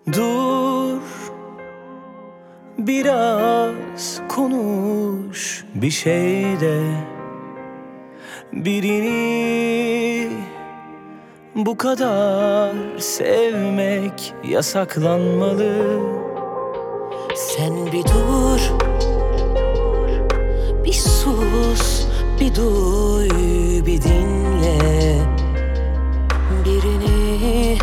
Dur, biraz konuş bir şeyde. Birini bu kadar sevmek yasaklanmalı. Sen bir dur, bir sus, bir duy, bir dinle. Birini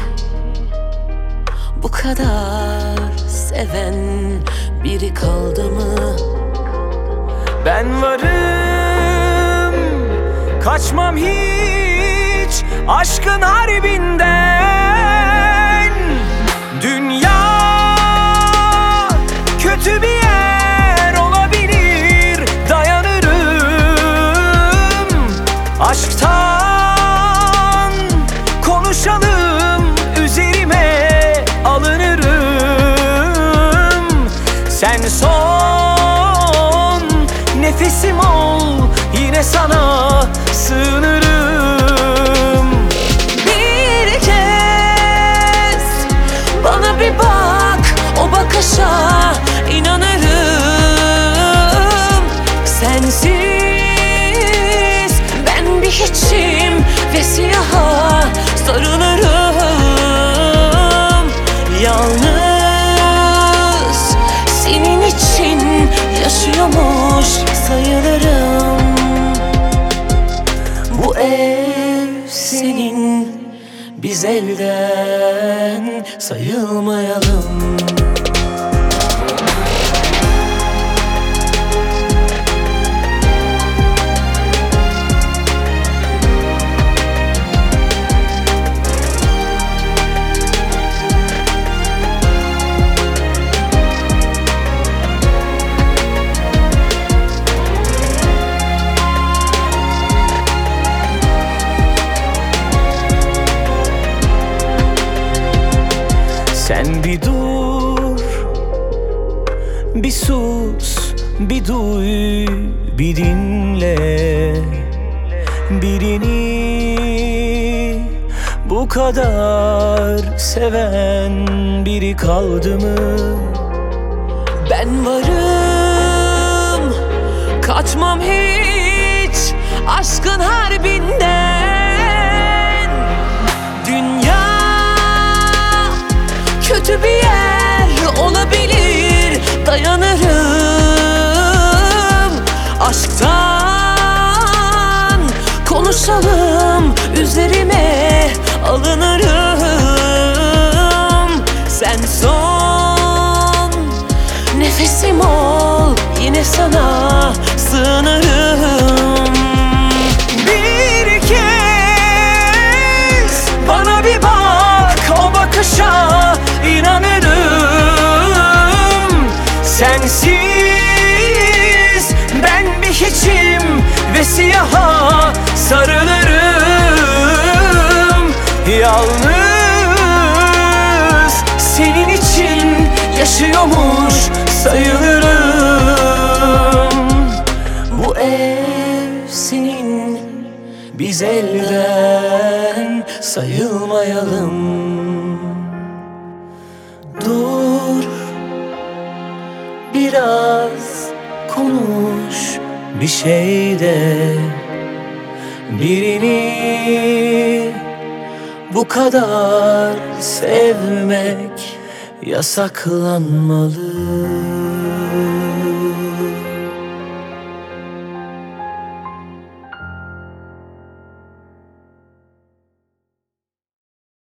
bu kadar seven biri kaldı mı? Ben varım, kaçmam hiç aşkın harbinden. Dünya kötü bir yer olabilir, dayanırım. Aşktan konuşalım, üzerime alınırım. Sen son nefesim ol, yine sana sığınırım. Bir kez bana bir bak, o bakışa inanırım. Sensiz ben bir hiçim ve siyaha sarılırım. Yalnız senin için yaşıyormuş sayılırım. Bu ev senin, biz elden sayılmayalım. Sen bir dur, bir sus, bir duy, bir dinle. Birini bu kadar seven biri kaldı mı? Ben varım, kaçmam hiç aşkın harbinden. Dünya kötü bir yer olabilir, dayanırım. Aşktan konuşalım, üzerime alınırım. Sen son nefesim ol, yine sana sığınırım. Bir kez bana bir bak, o bakışa inanırım. Sensiz ben bir hiçim ve siyaha sarılırım. Yalnız senin için yaşıyormuş sayılırım. Bu ev senin, biz elden sayılmayalım. Dur, biraz konuş bir şeyde. Birini bu kadar sevmek yasaklanmalı.